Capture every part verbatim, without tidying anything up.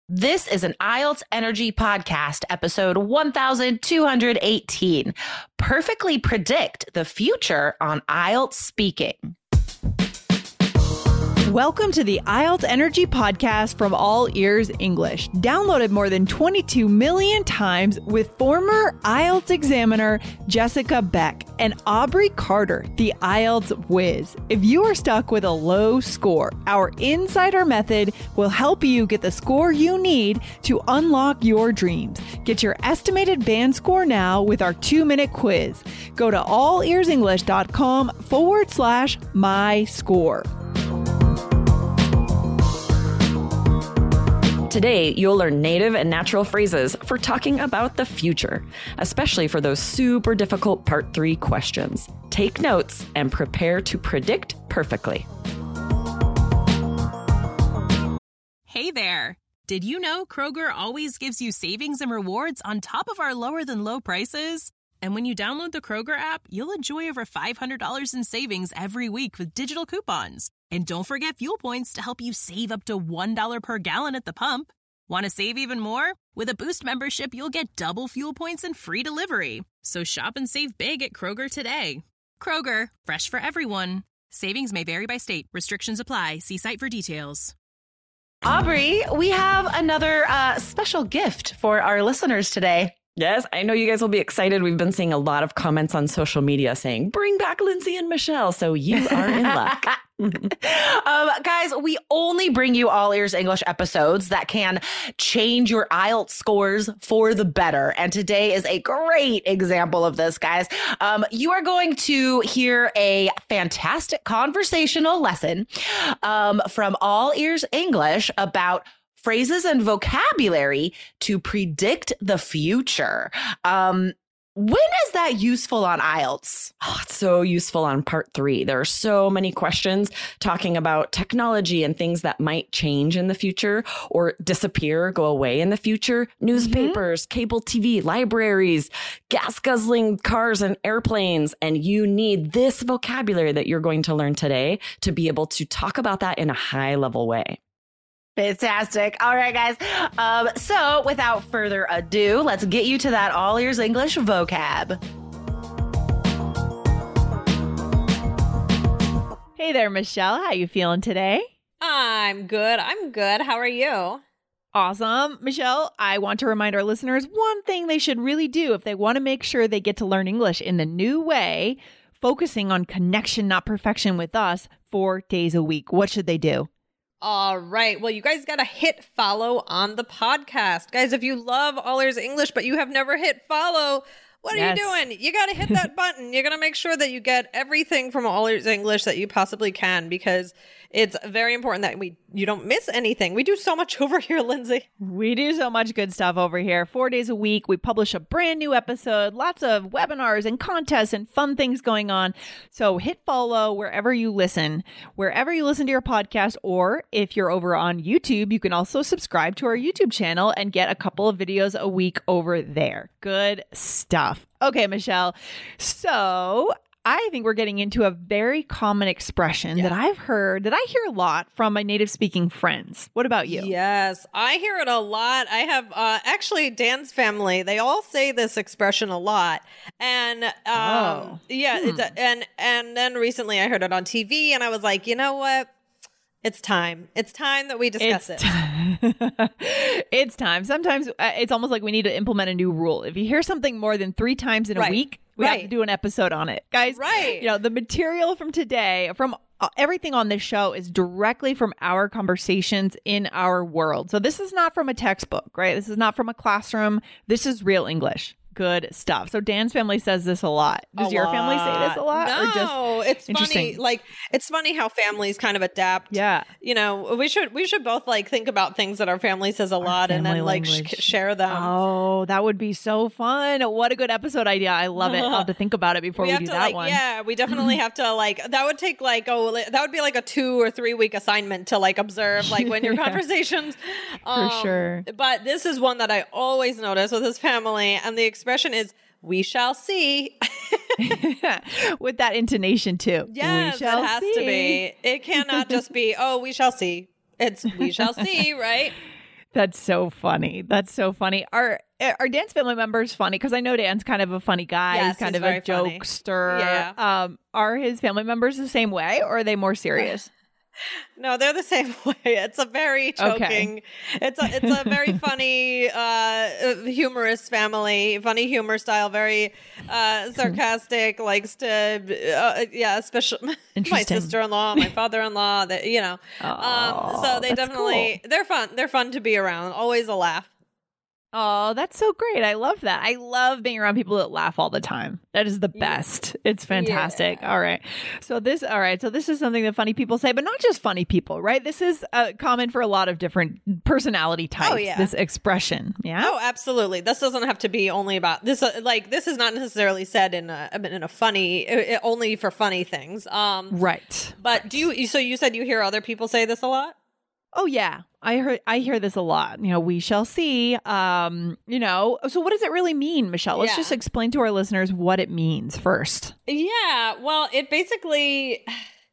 This is an I E L T S Energy Podcast, episode one thousand two hundred eighteen. Perfectly predict the future on I E L T S speaking. Welcome to the I E L T S Energy Podcast from All Ears English, downloaded more than twenty-two million times with former I E L T S examiner Jessica Beck and Aubrey Carter, the I E L T S whiz. If you are stuck with a low score, our Insider Method will help you get the score you need to unlock your dreams. Get your estimated band score now with our two-minute quiz. Go to allearsenglish.com forward slash my score. Today, you'll learn native and natural phrases for talking about the future, especially for those super difficult part three questions. Take notes and prepare to predict perfectly. Hey there! Did you know Kroger always gives you savings and rewards on top of our lower than low prices? And when you download the Kroger app, you'll enjoy over five hundred dollars in savings every week with digital coupons. And don't forget fuel points to help you save up to one dollar per gallon at the pump. Want to save even more? With a Boost membership, you'll get double fuel points and free delivery. So shop and save big at Kroger today. Kroger, fresh for everyone. Savings may vary by state. Restrictions apply. See site for details. Aubrey, we have another uh, special gift for our listeners today. Yes, I know you guys will be excited. We've been seeing a lot of comments on social media saying, bring back Lindsay and Michelle. So you are in luck. um, guys, we only bring you All Ears English episodes that can change your I E L T S scores for the better. And today is a great example of this, guys. Um, you are going to hear a fantastic conversational lesson um, from All Ears English about phrases and vocabulary to predict the future. Um, when is that useful on I E L T S? Oh, it's so useful on part three. There are so many questions talking about technology and things that might change in the future or disappear, go away in the future. Newspapers, mm-hmm. cable T V, libraries, gas guzzling cars and airplanes. And you need this vocabulary that you're going to learn today to be able to talk about that in a high level way. Fantastic. All right, guys. Um, so without further ado, let's get you to that All Ears English vocab. Hey there, Michelle. How you feeling today? I'm good. I'm good. How are you? Awesome. Michelle, I want to remind our listeners one thing they should really do if they want to make sure they get to learn English in the new way, focusing on connection, not perfection with us, four days a week. What should they do? All right. Well, you guys got to hit follow on the podcast. Guys, if you love All Ears English, but you have never hit follow, what yes. are you doing? You got to hit that button. You're going to make sure that you get everything from All Ears English that you possibly can, because it's very important that we you don't miss anything. We do so much over here, Lindsay. We do so much good stuff over here. Four days a week, we publish a brand new episode, lots of webinars and contests and fun things going on. So hit follow wherever you listen, wherever you listen to your podcast, or if you're over on YouTube, you can also subscribe to our YouTube channel and get a couple of videos a week over there. Good stuff. Okay, Michelle. So I think we're getting into a very common expression yeah. that I've heard, that I hear a lot from my native speaking friends. What about you? Yes, I hear it a lot. I have uh, actually Dan's family. They all say this expression a lot. And um, oh. yeah, hmm. it's a, and and then recently I heard it on T V and I was like, you know what? It's time. It's time that we discuss it's it. T- it's time. Sometimes uh, it's almost like we need to implement a new rule. If you hear something more than three times in right. a week, we right. have to do an episode on it. Guys, right. you know, the material from today, from uh, everything on this show is directly from our conversations in our world. So this is not from a textbook, right? This is not from a classroom. This is real English. Good stuff. So Dan's family says this a lot. Does a your lot. family say this a lot? No, or just it's funny. Like, it's funny how families kind of adapt. Yeah. You know, we should we should both like think about things that our family says a our lot and then like sh- share them. Oh, that would be so fun. What a good episode idea. I love it. I'll have to think about it before we, we do to, that like, one. Yeah, we definitely have to like, that would take like, oh, that would be like a two or three week assignment to like observe like when your yeah. conversations. Um, For sure. But this is one that I always notice with his family. And the expression is, we shall see. With that intonation too. Yes, we shall it has see. to be. It cannot just be, oh, we shall see. It's we shall see, right? That's so funny. That's so funny. Are are Dan's family members funny? Because I know Dan's kind of a funny guy. Yes, he's kind he's of a very funny. jokester. Yeah. Um, are his family members the same way, or are they more serious? No, they're the same way. It's a very choking. Okay. It's a it's a very funny, uh, humorous family. Funny humor style. Very uh, sarcastic. Likes to, uh, yeah, especially my Interesting. sister-in-law, my father-in-law. That you know. um, so they that's definitely they're fun. They're fun to be around. Always a laugh. Oh, that's so great. I love that. I love being around people that laugh all the time. That is the best. It's fantastic. Yeah. All right. So this, all right. So this is something that funny people say, but not just funny people, right? This is uh, common for a lot of different personality types. Oh, yeah. This expression. Yeah. Oh, absolutely. This doesn't have to be only about this. Uh, like this is not necessarily said in a in a funny, uh, only for funny things. Um, Right. But do you? So you said you hear other people say this a lot? Oh yeah, I heard. I hear this a lot. You know, we shall see. Um, you know, so what does it really mean, Michelle? Let's Yeah. just explain to our listeners what it means first. Yeah. Well, it basically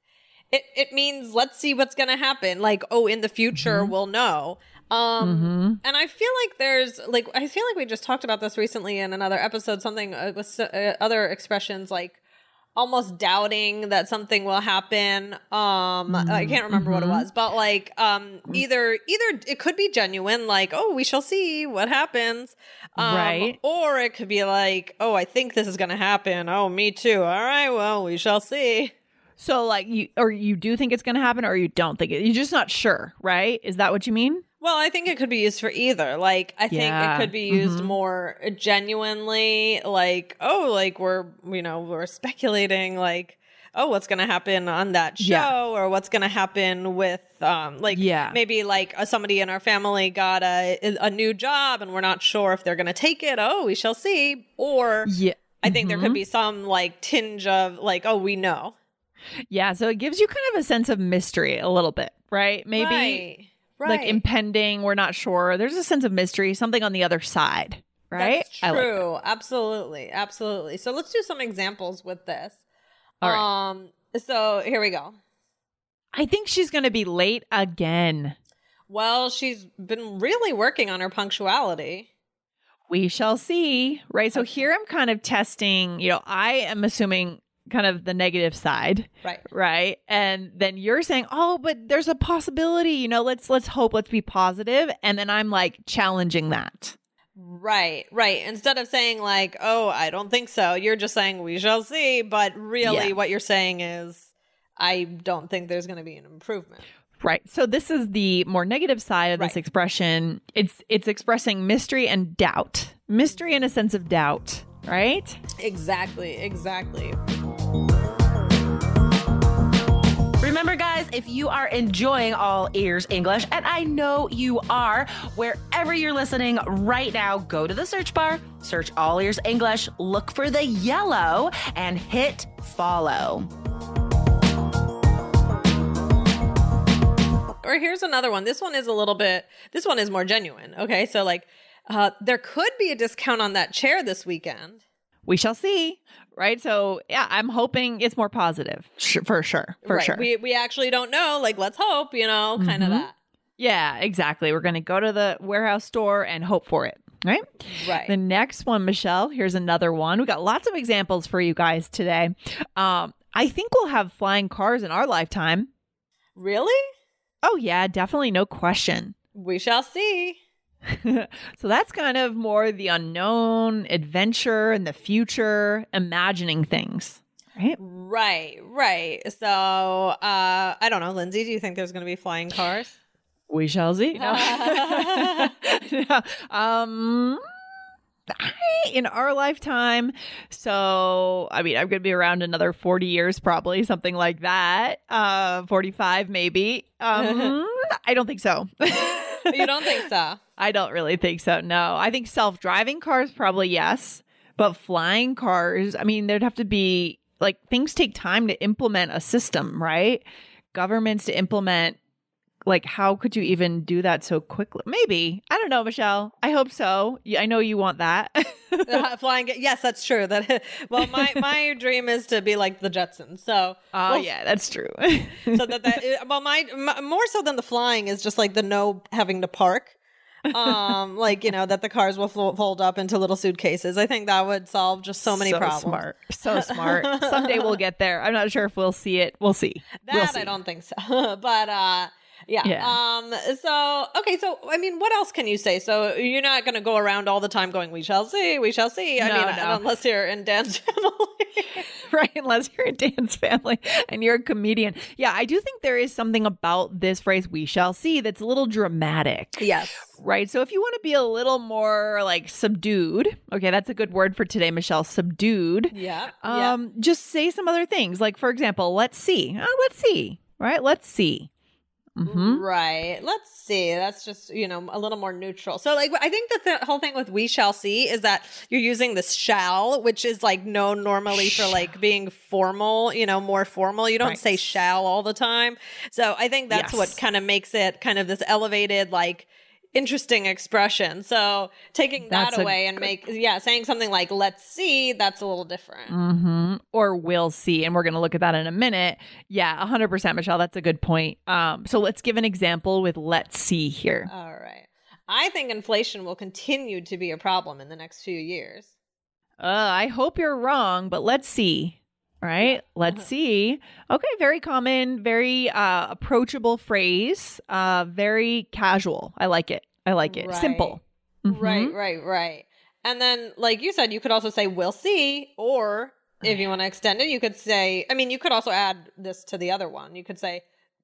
it it means let's see what's going to happen. Like, oh, in the future Mm-hmm. we'll know. Um, Mm-hmm. and I feel like there's like I feel like we just talked about this recently in another episode. Something uh, with uh, other expressions like almost doubting that something will happen. Um, I can't remember what it was, but like, um, either, either it could be genuine, like, oh, we shall see what happens. Um, Right. Or it could be like, oh, I think this is going to happen. Oh, me too. All right. Well, we shall see. So like you, or you do think it's going to happen, or you don't think it. You're just not sure, right? Is that what you mean? Well, I think it could be used for either. Like, I think Yeah. it could be used Mhm. more genuinely, like, oh, like we're, you know, we're speculating, like, oh, what's going to happen on that show, Yeah. or what's going to happen with, um, like, Yeah. maybe like uh, somebody in our family got a a new job, and we're not sure if they're going to take it. Oh, we shall see. Or Yeah. I think there could be some like tinge of like, oh, we know, Yeah. So it gives you kind of a sense of mystery a little bit, right? Maybe right. Right. like impending. We're not sure. There's a sense of mystery, something on the other side, right? That's I like that. true. Absolutely. Absolutely. So let's do some examples with this. All right. Um, so here we go. I think she's going to be late again. Well, she's been really working on her punctuality. We shall see, right? So here I'm kind of testing, you know, I am assuming kind of the negative side, Right. right? And then you're saying, "Oh, but there's a possibility, you know, let's let's hope, let's be positive." And then I'm like challenging that. Right. Right. Instead of saying like, oh, I don't think so, you're just saying we shall see. But really Yeah. what you're saying is, I don't think there's going to be an improvement. Right. So this is the more negative side of this Right. expression. It's it's expressing mystery and doubt. Mystery and a sense of doubt, right? Exactly. Exactly. Remember, guys, if you are enjoying All Ears English, and I know you are, wherever you're listening right now, go to the search bar, search All Ears English, look for the yellow, and hit follow. Or here's another one. This one is a little bit, this one is more genuine. Okay. So like, uh, there could be a discount on that chair this weekend. We shall see, right? So yeah, I'm hoping it's more positive, Sh- for sure, for right. sure. We, we actually don't know. Like, let's hope, you know, kind of Mhm. that. Yeah, exactly. We're going to go to the warehouse store and hope for it, right? Right. The next one, Michelle, here's another one. We got lots of examples for you guys today. Um, I think we'll have flying cars in our lifetime. Really? Oh, yeah, definitely. No question. We shall see. So that's kind of more the unknown, adventure in the future, imagining things, right? Right, right. So, uh, I don't know, Lindsay, do you think there's going to be flying cars? We shall see. No. No. Um, I- in our lifetime. So, I mean, I'm going to be around another forty years, probably something like that. Uh, forty-five, maybe. Um, I don't think so. You don't think so? I don't really think so. No, I think self-driving cars, probably yes. But flying cars, I mean, there'd have to be like things take time to implement a system, right? Governments to implement. Like, how could you even do that so quickly? Maybe. I don't know, Michelle. I hope so. Yeah, I know you want that. Uh, flying, yes, that's true. That well, my my dream is to be like the Jetsons. So, Oh, well, yeah, that's true. so that that well, my, my more so than the flying is just like the no having to park. um, like, you know, that the cars will fo- fold up into little suitcases. I think that would solve just so many so problems. Smart. So smart. Someday we'll get there. I'm not sure if we'll see it. We'll see. That we'll see. I don't think so. But uh yeah. Yeah. Um so okay, so I mean, what else can you say? So you're not gonna go around all the time going, we shall see, we shall see. I No, mean, no. unless you're in Dan's family. Right, unless you're in Dan's family and you're a comedian. Yeah, I do think there is something about this phrase, we shall see, that's a little dramatic. Yes. Right. So if you want to be a little more like subdued, okay, that's a good word for today, Michelle, subdued. Yeah. Um, just say some other things. Like, for example, let's see. Oh, let's see. Right? Let's see. Mm-hmm. Right. Let's see. That's just, you know, a little more neutral. So like, I think that the whole thing with we shall see is that you're using this shall, which is like known normally for like being formal, you know, more formal. You don't Right. say shall all the time. So I think that's Yes. what kind of makes it kind of this elevated, like, interesting expression. So taking That's that a away and make, yeah, saying something like, let's see, that's a little different. Mm-hmm. Or we'll see. And we're going to look at that in a minute. Yeah, one hundred percent, Michelle. That's a good point. Um, so let's give an example with let's see here. All right. I think inflation will continue to be a problem in the next few years. Uh, I hope you're wrong, but let's see. Right? Let's see. Okay, very common, very uh, approachable phrase. Uh, very casual. I like it. I like it. Right. Simple. Mhm. Right, right, right. And then, like you said, you could also say, we'll see. Or if you want to extend it, you could say, I mean, you could also add this to the other one. You could say,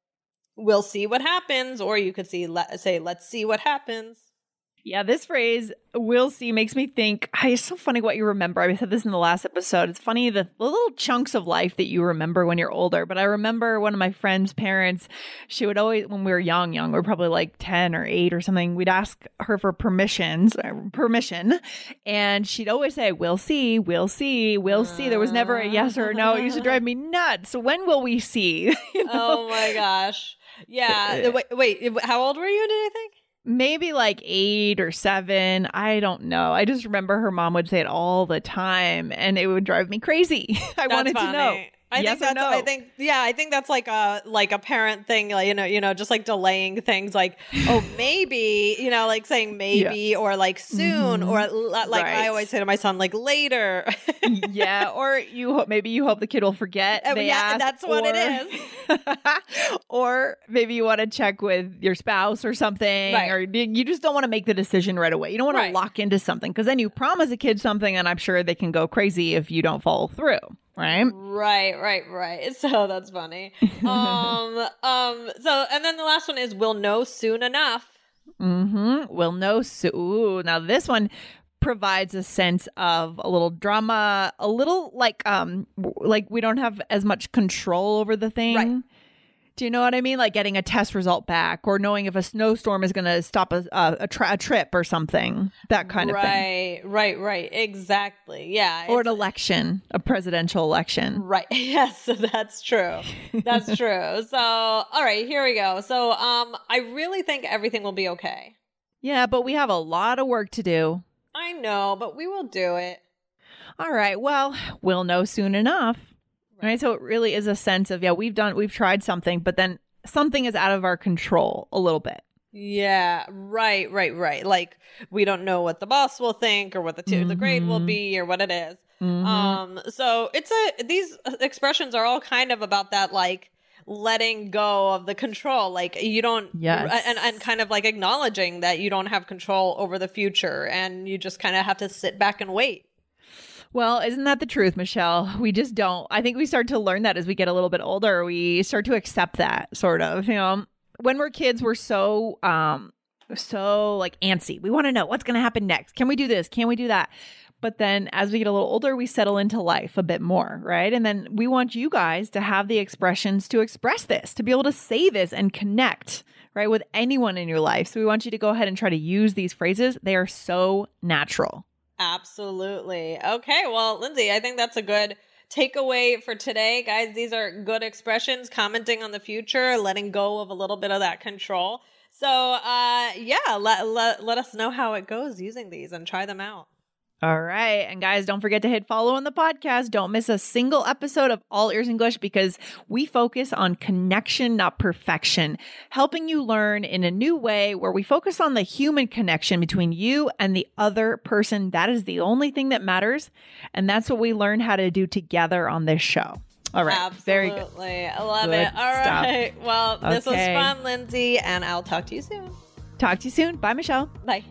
we'll see what happens. Or you could see, let, say, let's see what happens. Yeah, this phrase, we'll see, makes me think, ah, it's so funny what you remember. I said this in the last episode. It's funny, the, the little chunks of life that you remember when you're older. But I remember one of my friend's parents, she would always, when we were young, young, we were probably like ten or eight or something, we'd ask her for permissions, uh, permission. And she'd always say, we'll see, we'll see, we'll see. There was never a yes or a no. It used to drive me nuts. So when will we see? You know? Oh my gosh. Yeah. Wait, wait, how old were you, did you think? Maybe like eight or seven. I don't know. I just remember her mom would say it all the time and it would drive me crazy. I That's wanted funny. to know. I yes think or that's no? I think yeah, I think that's like a like a parent thing, like, you know, you know, just like delaying things like, oh, maybe, you know, like saying maybe or like soon Mhm. or l- like Right. I always say to my son, like later. Yeah, or you hope maybe you hope the kid will forget. Oh, They yeah, asked, that's what it is. Or maybe you want to check with your spouse or something, Right. or you you just don't want to make the decision right away. You don't want Right. to lock into something because then you promise a kid something, and I'm sure they can go crazy if you don't follow through. Right? Right, right, right. So that's funny. um, um. So and then the last one is we'll know soon enough. Mm-hmm. We'll know soon. Ooh, now this one provides a sense of a little drama, a little like um w- like we don't have as much control over the thing. Right. Do you know what I mean? Like getting a test result back, or knowing if a snowstorm is going to stop a a, a, tra- a trip or something. That kind of thing. Right, right, right. Exactly. Yeah. Or an it's- election, a presidential election. Right. Yes, that's true. That's true. So, all right, here we go. So, um, I really think everything will be okay. Yeah, but we have a lot of work to do. I know, but we will do it. All right. Well, we'll know soon enough. Right. So it really is a sense of, yeah, we've done, we've tried something, but then something is out of our control a little bit. Yeah, right, right, right. Like we don't know what the boss will think or what the t- the grade will be or what it is. Mhm. Um, so it's a these expressions are all kind of about that, like letting go of the control. Like you don't, Yes. and and kind of like acknowledging that you don't have control over the future, and you just kind of have to sit back and wait. Well, isn't that the truth, Michelle? We just don't. I think we start to learn that as we get a little bit older. We start to accept that sort of, you know, when we're kids, we're so, um, so like antsy. We want to know what's going to happen next. Can we do this? Can we do that? But then as we get a little older, we settle into life a bit more, right? And then we want you guys to have the expressions to express this, to be able to say this and connect, right, with anyone in your life. So we want you to go ahead and try to use these phrases. They are so natural. Absolutely. Okay. Well, Lindsay, I think that's a good takeaway for today. Guys, these are good expressions, commenting on the future, letting go of a little bit of that control. So, uh, yeah, let, let, let us know how it goes using these and try them out. All right. And guys, don't forget to hit follow on the podcast. Don't miss a single episode of All Ears English because we focus on connection, not perfection, helping you learn in a new way where we focus on the human connection between you and the other person. That is the only thing that matters. And that's what we learn how to do together on this show. All right. Absolutely. Very good. I love Good it. All stuff. right. Well, this Okay. was fun, Lindsay, and I'll talk to you soon. Talk to you soon. Bye, Michelle. Bye.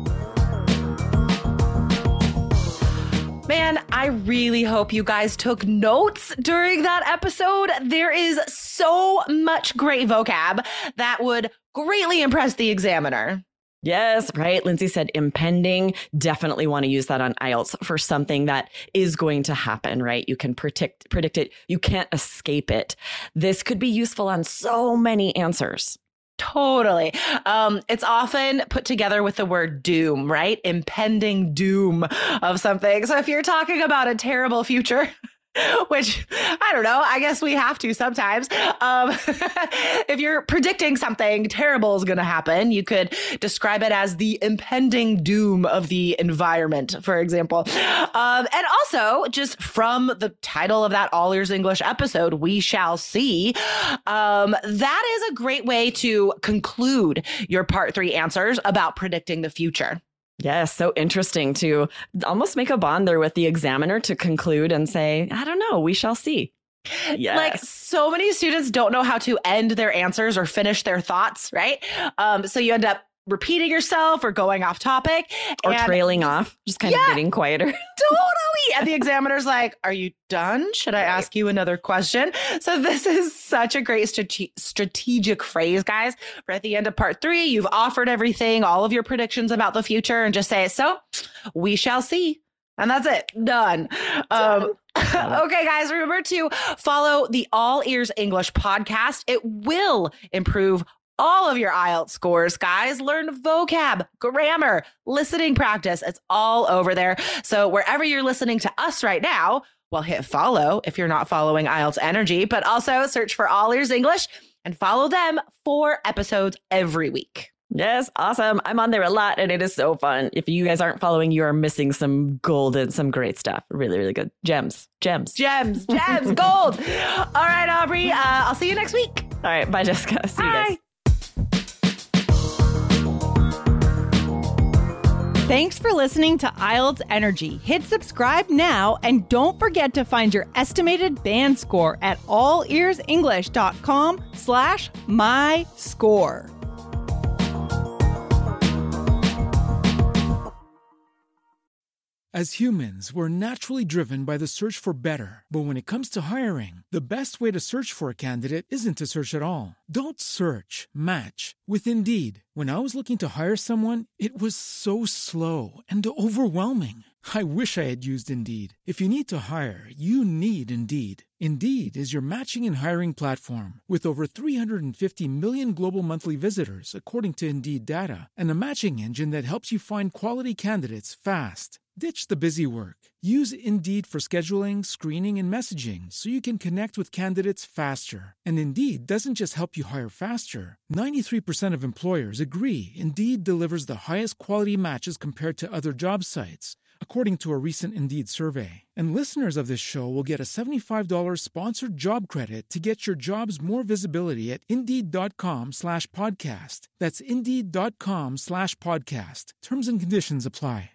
Man, I really hope you guys took notes during that episode. There is so much great vocab that would greatly impress the examiner. Yes, right. Lindsay said impending. Definitely want to use that on I E L T S for something that is going to happen, right? You can predict predict it. You can't escape it. This could be useful on so many answers. Totally. Um, it's often put together with the word doom, right? Impending doom of something. So if you're talking about a terrible future, which I don't know, I guess we have to sometimes. Um, if you're predicting something terrible is going to happen, you could describe it as the impending doom of the environment, for example. Um, and also, just from the title of that All Ears English episode, we shall see. Um, that is a great way to conclude your part three answers about predicting the future. Yes, so interesting to almost make a bond there with the examiner to conclude and say, I don't know, we shall see. Yes. Like so many students don't know how to end their answers or finish their thoughts, right? Um, so you end up repeating yourself or going off topic or and trailing off, just kind Yeah. of getting quieter. Totally. And the examiner's like, are you done? Should I ask you another question? So this is such a great strate- strategic phrase, guys. For at the end of part three, you've offered everything, all of your predictions about the future, and just say, so we shall see. And that's it. Done. Um, okay, guys, remember to follow the All Ears English podcast. It will improve all of your I E L T S scores, guys. Learn vocab, grammar, listening practice. It's all over there. So wherever you're listening to us right now, well, hit follow if you're not following I E L T S Energy, but also search for All Ears English and follow them for episodes every week. Yes, awesome. I'm on there a lot and it is so fun. If you guys aren't following, you are missing some gold and some great stuff. Really, really good. Gems, gems, Gems, gems, gold. All right, Aubrey, uh, I'll see you next week. All right. Bye, Jessica. See you Bye. guys. Thanks for listening to I E L T S Energy. Hit subscribe now and don't forget to find your estimated band score at allearsenglish.com slash my score. As humans, we're naturally driven by the search for better. But when it comes to hiring, the best way to search for a candidate isn't to search at all. Don't search, match with Indeed. When I was looking to hire someone, it was so slow and overwhelming. I wish I had used Indeed. If you need to hire, you need Indeed. Indeed is your matching and hiring platform with over three hundred fifty million global monthly visitors, according to Indeed data, and a matching engine that helps you find quality candidates fast. Ditch the busy work. Use Indeed for scheduling, screening, and messaging so you can connect with candidates faster. And Indeed doesn't just help you hire faster. ninety-three percent of employers agree Indeed delivers the highest quality matches compared to other job sites, according to a recent Indeed survey. And listeners of this show will get a seventy-five dollars sponsored job credit to get your jobs more visibility at Indeed.com slash podcast. That's Indeed.com slash podcast. Terms and conditions apply.